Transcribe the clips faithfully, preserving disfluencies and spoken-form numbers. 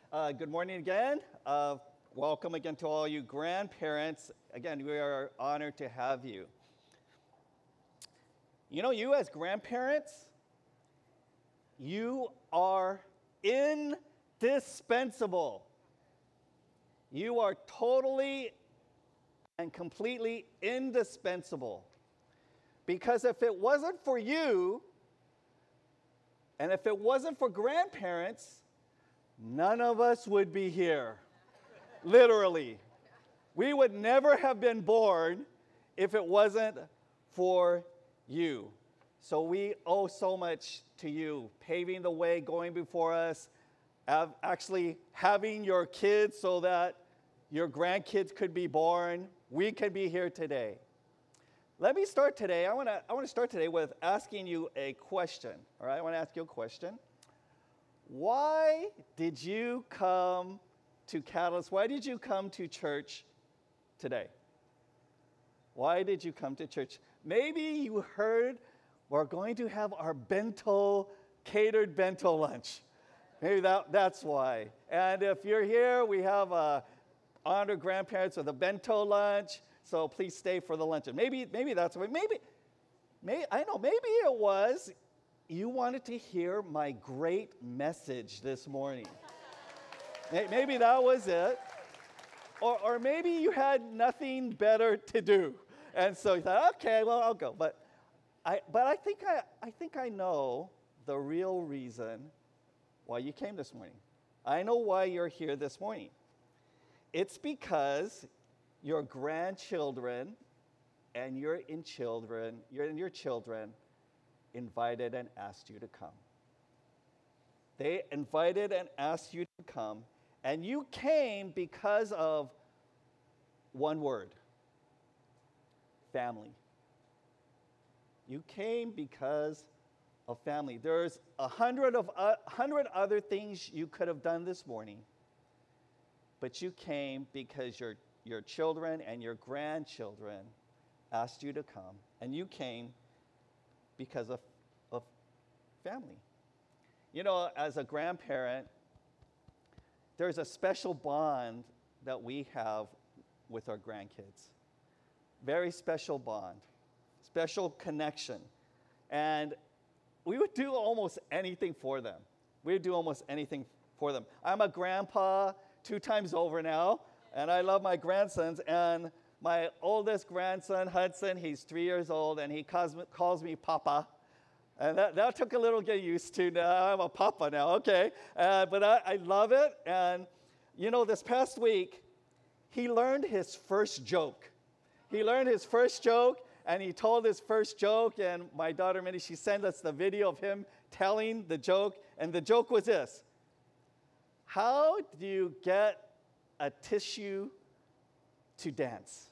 Uh, good morning again. Uh, welcome again to all you grandparents. Again, we are honored to have you. You know, you as grandparents, you are indispensable. You are totally and completely indispensable. Because if it wasn't for you, and if it wasn't for grandparents, none of us would be here. Literally. We would never have been born if it wasn't for you. So we owe so much to you, paving the way, going before us, actually having your kids so that your grandkids could be born. We could be here today. Let me start today. I want to I want to start today with asking you a question. All right, I want to ask you a question. Why did you come to Catalyst? Why did you come to church today? Why did you come to church? Maybe you heard we're going to have our bento, catered bento lunch. Maybe that, that's why. And if you're here, we have uh, honored grandparents with a bento lunch. So please stay for the luncheon. Maybe, maybe that's why. Maybe, maybe I know. Maybe it was you wanted to hear my great message this morning. Maybe that was it. Or, or maybe you had nothing better to do, and so you thought, okay, well, I'll go. But I, but I think I, I think I know the real reason why you came this morning. I know why you're here this morning. It's because your grandchildren and your in children, your and your children invited and asked you to come. They invited and asked you to come, and you came because of one word: family. You came because of family. There's a hundred of a uh, hundred other things you could have done this morning, but you came because your Your children and your grandchildren asked you to come, and you came because of, of family. You know, as a grandparent, there's a special bond that we have with our grandkids. Very special bond, special connection. And we would do almost anything for them. We would do almost anything for them. I'm a grandpa two times over now. And I love my grandsons, and my oldest grandson, Hudson, he's three years old, and he calls me, calls me Papa. And that, that took a little get used to. Now I'm a Papa now, okay. Uh, but I, I love it. And, you know, this past week, he learned his first joke. He learned his first joke, and he told his first joke, and my daughter, Minnie, she sent us the video of him telling the joke, and the joke was this: how do you get a tissue to dance?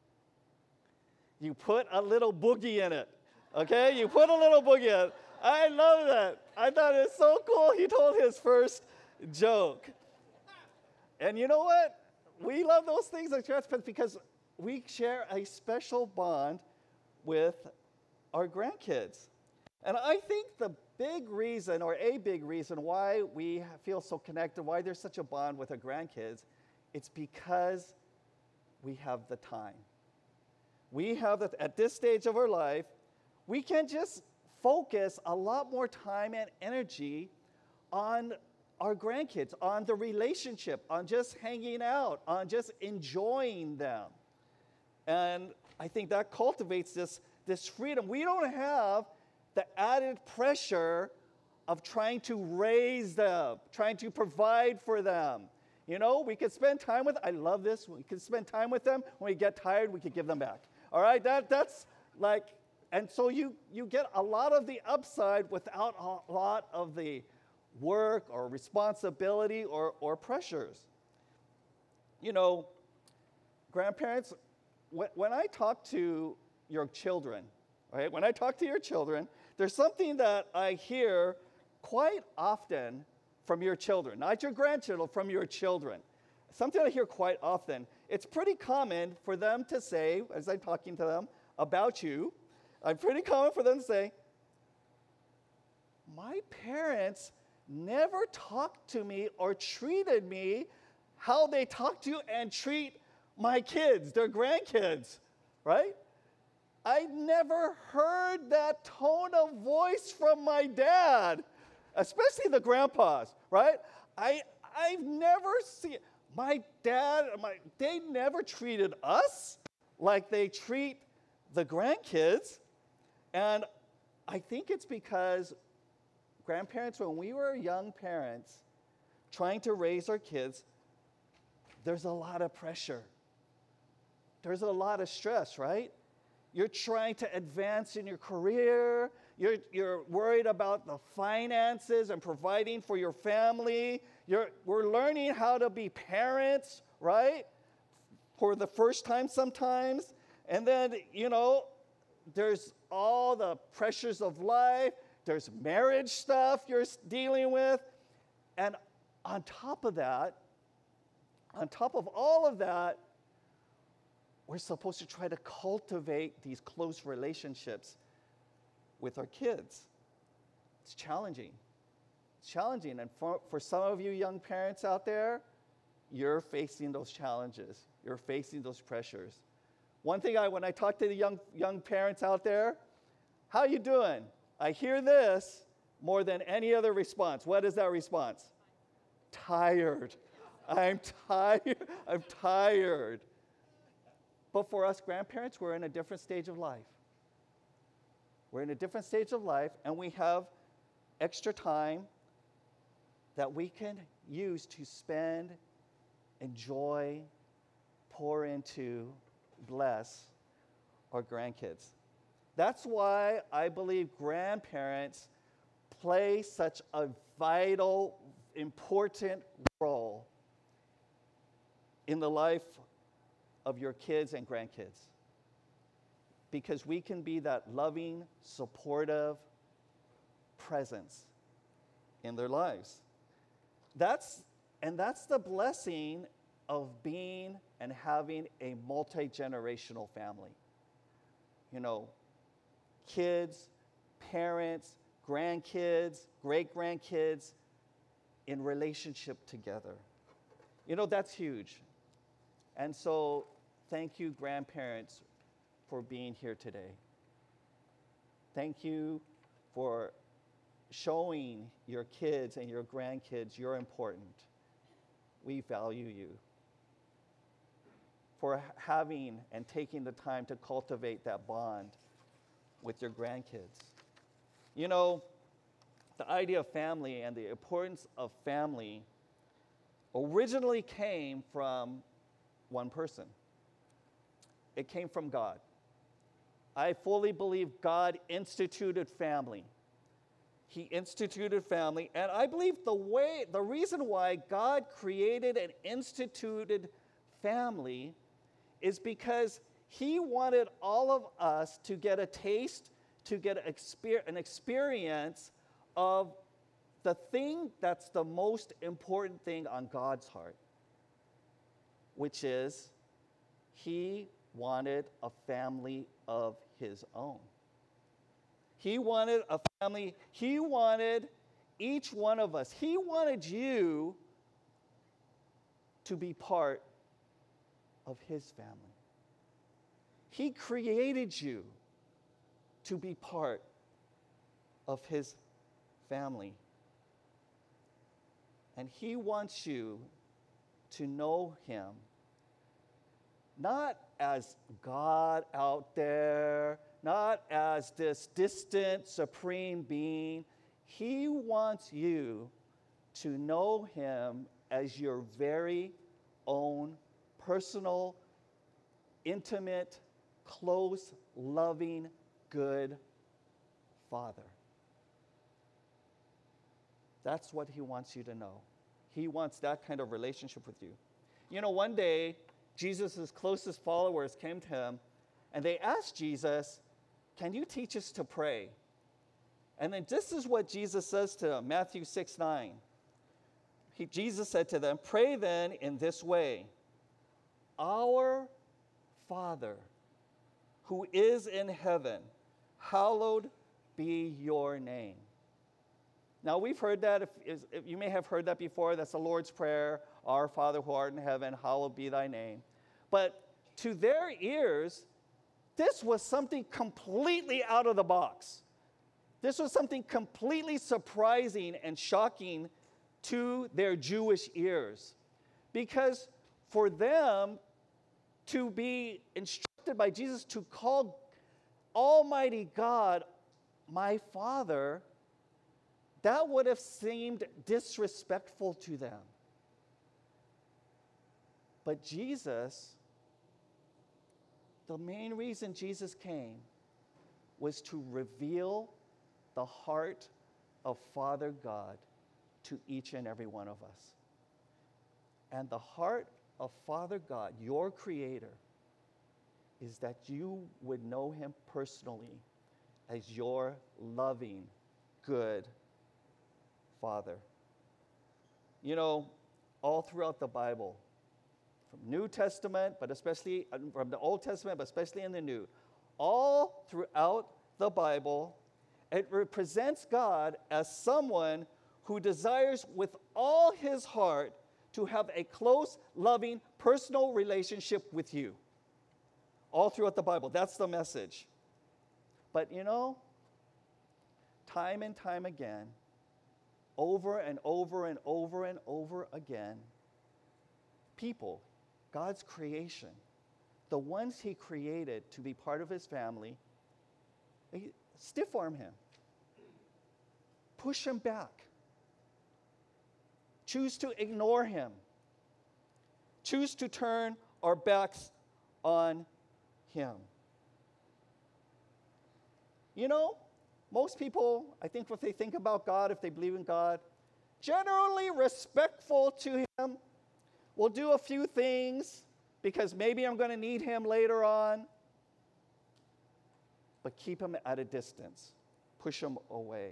You put a little boogie in it, okay? You put a little boogie in it. I love that. I thought it was so cool. He told his first joke. And you know what? We love those things as grandparents because we share a special bond with our grandkids. And I think the big reason, or a big reason, why we feel so connected, why there's such a bond with our grandkids, it's because we have the time. We have that at this stage of our life, we can just focus a lot more time and energy on our grandkids, on the relationship, on just hanging out, on just enjoying them. And I think that cultivates this, this freedom. We don't have the added pressure of trying to raise them, trying to provide for them. You know, we could spend time with, I love this, we could spend time with them. When we get tired, we could give them back. All right, that that's like, and so you, you get a lot of the upside without a lot of the work or responsibility or, or pressures. You know, grandparents, when, when I talk to your children, right, when I talk to your children, there's something that I hear quite often from your children, not your grandchildren, from your children. Something I hear quite often. It's pretty common for them to say, as I'm talking to them about you, it's pretty common for them to say, my parents never talked to me or treated me how they talk to and treat my kids, their grandkids, right? I never heard that tone of voice from my dad, especially the grandpas, right? I, I've never seen, my dad, my, they never treated us like they treat the grandkids. And I think it's because grandparents, when we were young parents, trying to raise our kids, there's a lot of pressure. There's a lot of stress, right? You're trying to advance in your career. You're, you're worried about the finances and providing for your family. You're, we're learning how to be parents, right? For the first time sometimes. And then, you know, there's all the pressures of life. There's marriage stuff you're dealing with. And on top of that, on top of all of that, we're supposed to try to cultivate these close relationships with our kids. It's challenging. It's challenging. And for, for some of you young parents out there, you're facing those challenges. You're facing those pressures. One thing I, when I talk to the young, young parents out there, how you doing? I hear this more than any other response. What is that response? Tired. I'm tired. I'm tired. But for us grandparents, we're in a different stage of life. We're in a different stage of life, and we have extra time that we can use to spend, enjoy, pour into, bless our grandkids. That's why I believe grandparents play such a vital, important role in the life of your kids and grandkids. Because we can be that loving, supportive presence in their lives. That's, and that's the blessing of being and having a multi-generational family. You know, kids, parents, grandkids, great-grandkids in relationship together. You know, that's huge. And so, thank you, grandparents, for being here today. Thank you for showing your kids and your grandkids you're important. We value you. For having and taking the time to cultivate that bond with your grandkids. You know, the idea of family and the importance of family originally came from one person. It came from God. I fully believe God instituted family. He instituted family, and I believe the way, the reason why God created and instituted family is because He wanted all of us to get a taste, to get an experience of the thing that's the most important thing on God's heart, which is He wanted a family of His own. He wanted a family, He wanted each one of us, He wanted you to be part of His family. He created you to be part of His family. And He wants you to know Him, not as God out there, not as this distant, supreme being. He wants you to know Him as your very own personal, intimate, close, loving, good Father. That's what He wants you to know. He wants that kind of relationship with you. You know, one day, Jesus' closest followers came to Him, and they asked Jesus, "Can you teach us to pray?" And then this is what Jesus says to them, Matthew six nine. He, Jesus said to them, "Pray then in this way, Our Father, who is in heaven, hallowed be your name. Now, we've heard that. If, if you may have heard that before. That's the Lord's Prayer. Our Father who art in heaven, hallowed be thy name. But to their ears, this was something completely out of the box. This was something completely surprising and shocking to their Jewish ears. Because for them to be instructed by Jesus to call Almighty God my Father, that would have seemed disrespectful to them. But Jesus, the main reason Jesus came was to reveal the heart of Father God to each and every one of us. And the heart of Father God, your Creator, is that you would know Him personally as your loving, good Father. You know, all throughout the Bible, from New Testament, but especially from the Old Testament, but especially in the New, all throughout the Bible, it represents God as someone who desires with all his heart to have a close, loving, personal relationship with you. All throughout the Bible, that's the message. But you know, time and time again, over and over and over and over again, people, God's creation, the ones He created to be part of His family, they stiff-arm Him, push Him back, choose to ignore Him, choose to turn our backs on Him. You know, most people, I think if they think about God, if they believe in God, generally respectful to Him, will do a few things because maybe I'm going to need Him later on, but keep Him at a distance, push Him away.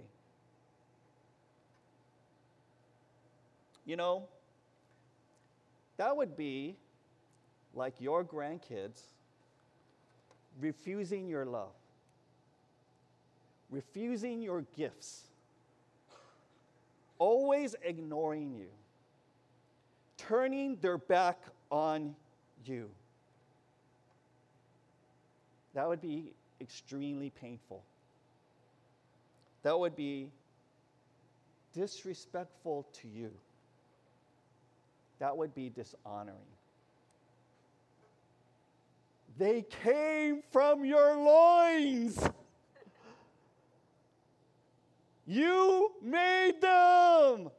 You know, that would be like your grandkids refusing your love, refusing your gifts, always ignoring you, turning their back on you. That would be extremely painful. That would be disrespectful to you. That would be dishonoring. They came from your loins. You made them.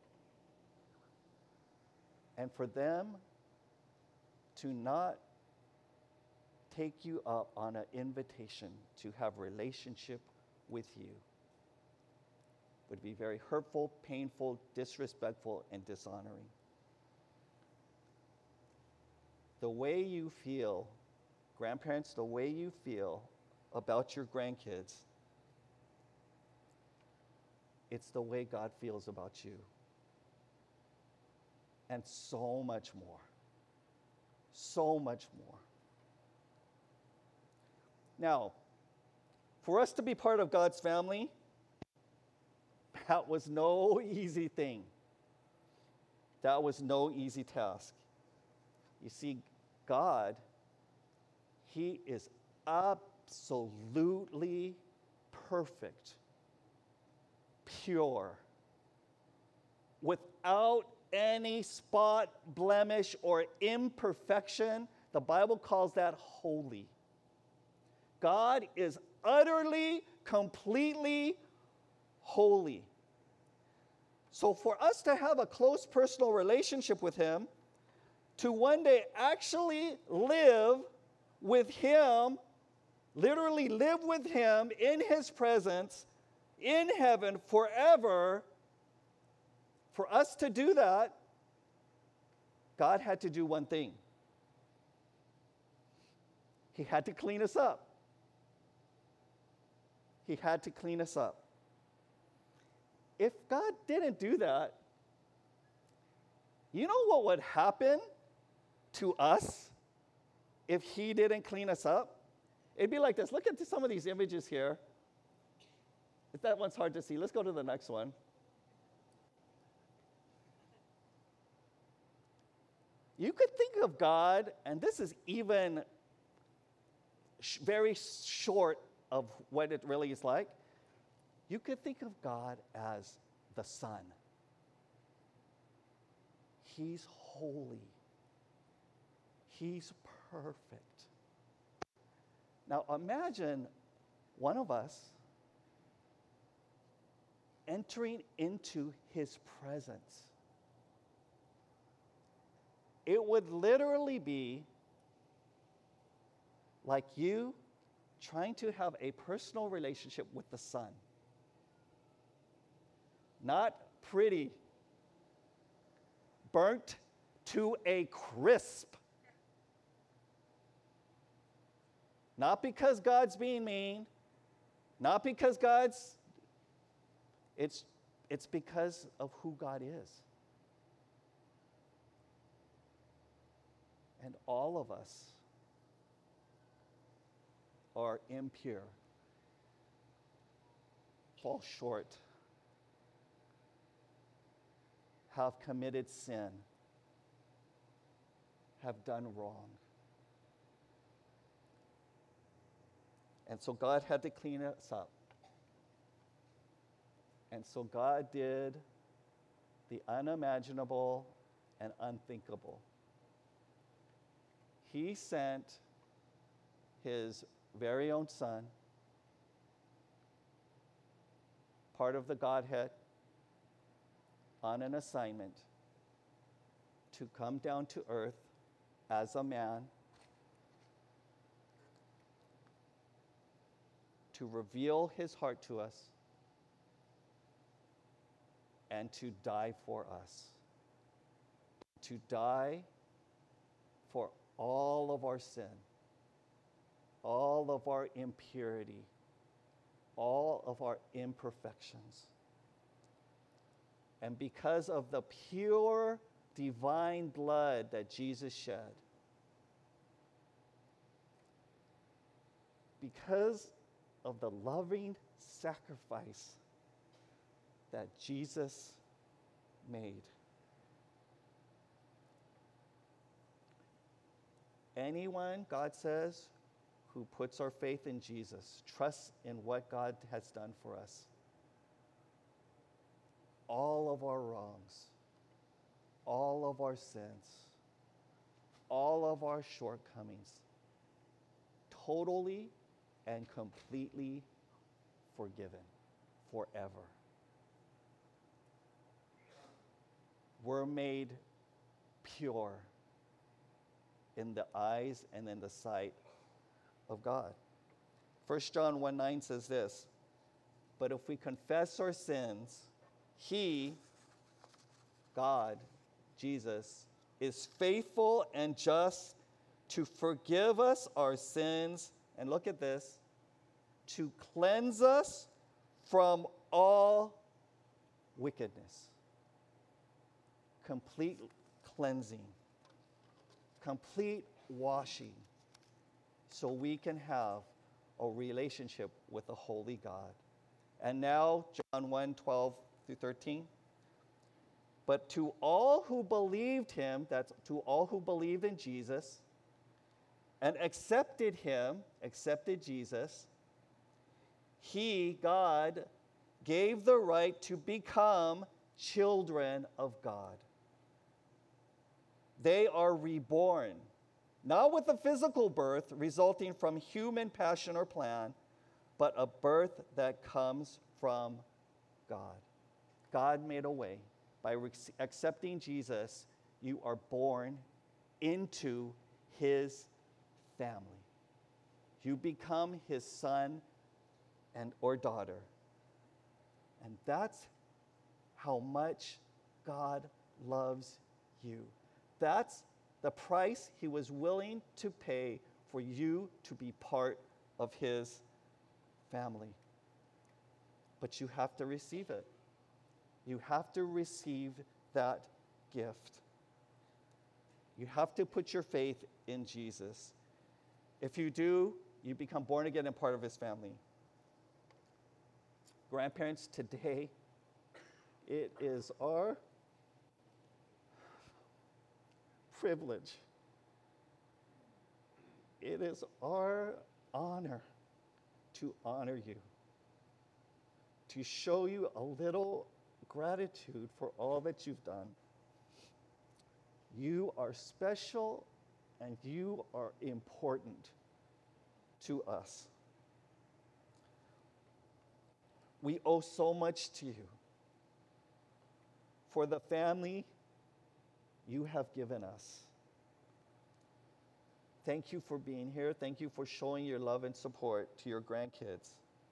And for them to not take you up on an invitation to have a relationship with you would be very hurtful, painful, disrespectful, and dishonoring. The way you feel, grandparents, the way you feel about your grandkids, it's the way God feels about you. And so much more. So much more. Now, for us to be part of God's family, that was no easy thing. That was no easy task. You see, God, He is absolutely perfect, pure, without any spot, blemish, or imperfection. The Bible calls that holy. God is utterly, completely holy. So for us to have a close personal relationship with Him, to one day actually live with Him, literally live with Him in His presence, in heaven forever, for us to do that, God had to do one thing. He had to clean us up. He had to clean us up. If God didn't do that, you know what would happen to us if He didn't clean us up? It'd be like this. Look at some of these images here. If that one's hard to see, let's go to the next one. You could think of God, and this is even sh- very short of what it really is like. You could think of God as the Son. He's holy. He's perfect. Now imagine one of us entering into his presence. It would literally be like you trying to have a personal relationship with the Son. Not pretty, burnt to a crisp. Not because God's being mean, not because God's, it's, it's because of who God is. And all of us are impure, fall short, have committed sin, have done wrong. And so God had to clean us up. And so God did the unimaginable and unthinkable. He sent his very own Son, part of the Godhead, on an assignment to come down to earth as a man, to reveal his heart to us, and to die for us. To die for all of our sin, all of our impurity, all of our imperfections. And because of the pure divine blood that Jesus shed, because of the loving sacrifice that Jesus made, anyone, God says, who puts our faith in Jesus, trusts in what God has done for us, all of our wrongs, all of our sins, all of our shortcomings, totally and completely forgiven forever. We're made pure in the eyes and in the sight of God. First John one nine says this, but if we confess our sins, he, God, Jesus, is faithful and just to forgive us our sins, and look at this, to cleanse us from all wickedness. Complete cleansing, complete washing, so we can have a relationship with the holy God. And now, John one twelve through thirteen. But to all who believed him, that's to all who believed in Jesus, and accepted him, accepted Jesus, he, God, gave the right to become children of God. They are reborn, not with a physical birth resulting from human passion or plan, but a birth that comes from God. God made a way. By re- accepting Jesus, you are born into his family. You become his son and or daughter. And that's how much God loves you. That's the price he was willing to pay for you to be part of his family. But you have to receive it. You have to receive that gift. You have to put your faith in Jesus. If you do, you become born again and part of his family. Grandparents, today, it is our privilege. It is our honor to honor you, to show you a little gratitude for all that you've done. You are special and you are important to us. We owe so much to you for the family you have given us. Thank you for being here. Thank you for showing your love and support to your grandkids.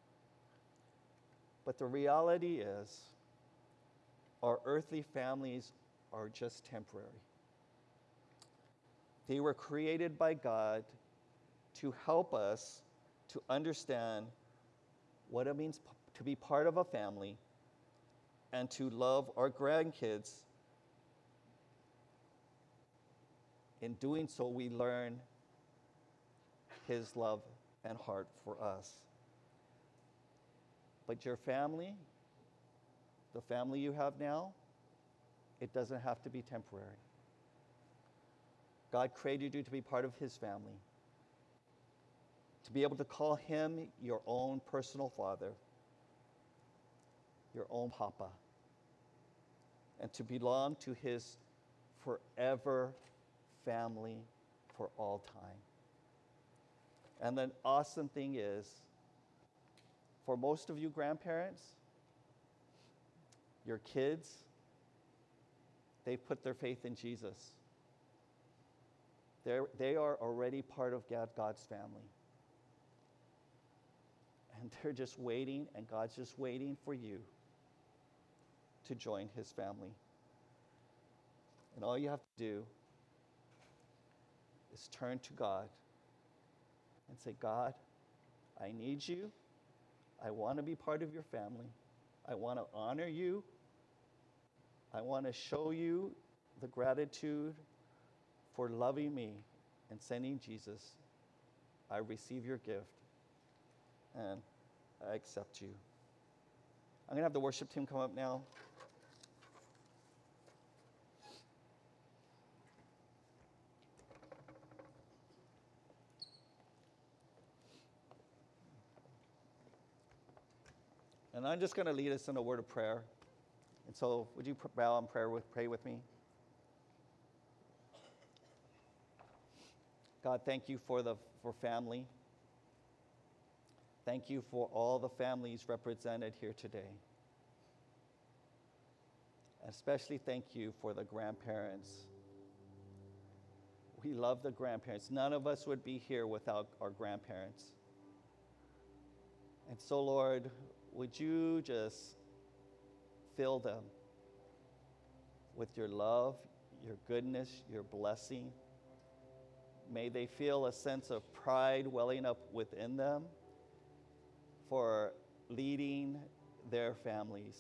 But the reality is, our earthly families are just temporary. They were created by God to help us to understand what it means to be part of a family and to love our grandkids. In doing so, we learn his love and heart for us. But your family, the family you have now, it doesn't have to be temporary. God created you to be part of his family, to be able to call him your own personal father, your own papa, and to belong to his forever family for all time. And the awesome thing is, for most of you grandparents, your kids, they've put their faith in Jesus. They're, they are already part of God, God's family. And they're just waiting, and God's just waiting for you to join his family. And all you have to do is turn to God and say, God, I need you. I want to be part of your family. I want to honor you. I want to show you the gratitude for loving me and sending Jesus. I receive your gift, and I accept you. I'm going to have the worship team come up now. And I'm just going to lead us in a word of prayer. And so would you bow in prayer with, pray with me? God, thank you for the for family. Thank you for all the families represented here today. Especially thank you for the grandparents. We love the grandparents. None of us would be here without our grandparents. And so, Lord, would you just fill them with your love, your goodness, your blessing. May they feel a sense of pride welling up within them for leading their families.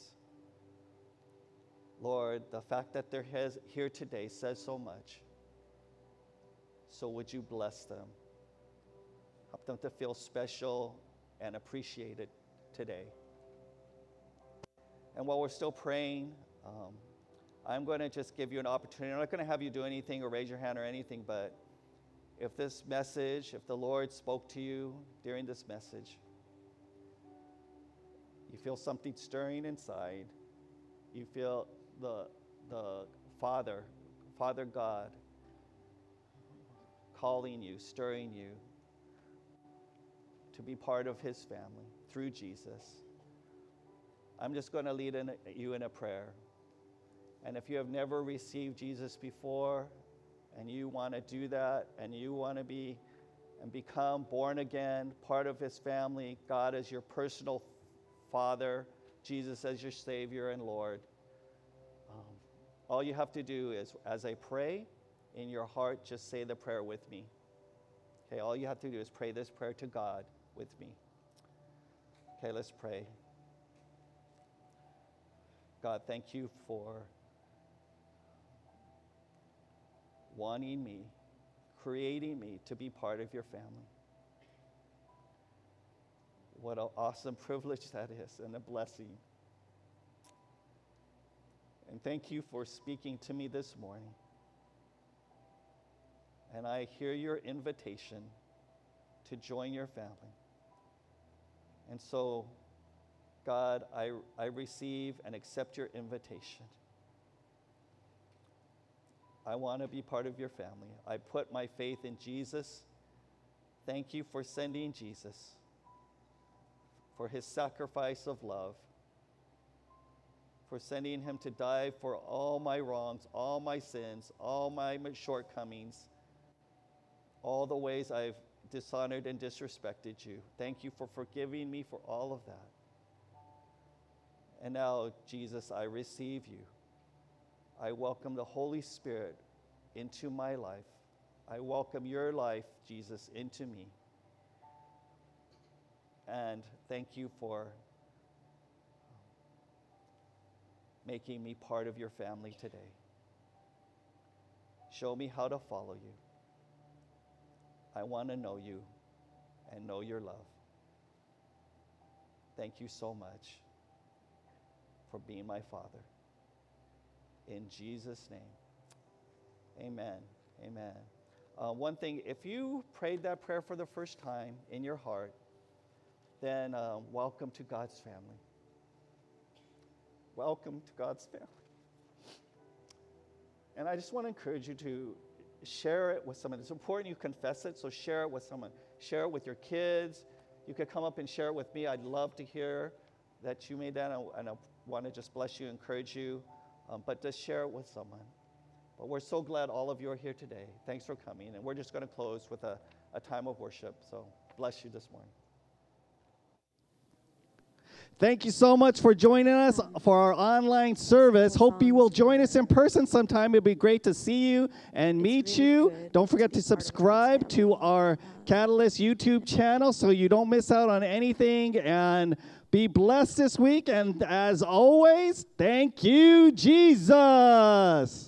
Lord, the fact that they're here today says so much. So would you bless them? Help them to feel special and appreciated today. And while we're still praying, um, I'm going to just give you an opportunity. I'm not going to have you do anything or raise your hand or anything, but if this message, if the Lord spoke to you during this message, you feel something stirring inside, you feel the, the Father, Father God, calling you, stirring you to be part of his family through Jesus, I'm just going to lead in, you in a prayer. And if you have never received Jesus before, and you want to do that, and you want to be and become born again, part of his family, God as your personal Father, Jesus as your Savior and Lord, um, all you have to do is, as I pray, in your heart, just say the prayer with me. Okay, all you have to do is pray this prayer to God with me. Okay, let's pray. God, thank you for wanting me, creating me to be part of your family. What an awesome privilege that is, and a blessing. And thank you for speaking to me this morning. and I hear your invitation to join your family. And so, God, I, I receive and accept your invitation. I want to be part of your family. I put my faith in Jesus. Thank you for sending Jesus, for his sacrifice of love, for sending him to die for all my wrongs, all my sins, all my shortcomings, all the ways I've dishonored and disrespected you. Thank you for forgiving me for all of that. And now, Jesus, I receive you. I welcome the Holy Spirit into my life. I welcome your life, Jesus, into me. And thank you for making me part of your family today. Show me how to follow you. I want to know you and know your love. Thank you so much for being my Father. In Jesus' name, amen, amen. Uh, one thing, if you prayed that prayer for the first time in your heart, then uh, welcome to God's family. Welcome to God's family. And I just want to encourage you to share it with someone. It's important you confess it, so share it with someone. Share it with your kids. You could come up and share it with me. I'd love to hear that you made that, and I want to just bless you, encourage you, um, but just share it with someone. But we're so glad all of you are here today. Thanks for coming, and we're just going to close with a, a time of worship. So bless you this morning. Thank you so much for joining us for our online service. Hope you will join us in person sometime. It'd be great to see you and meet you. Don't forget to subscribe to our Catalyst YouTube channel so you don't miss out on anything. And be blessed this week. And as always, thank you, Jesus.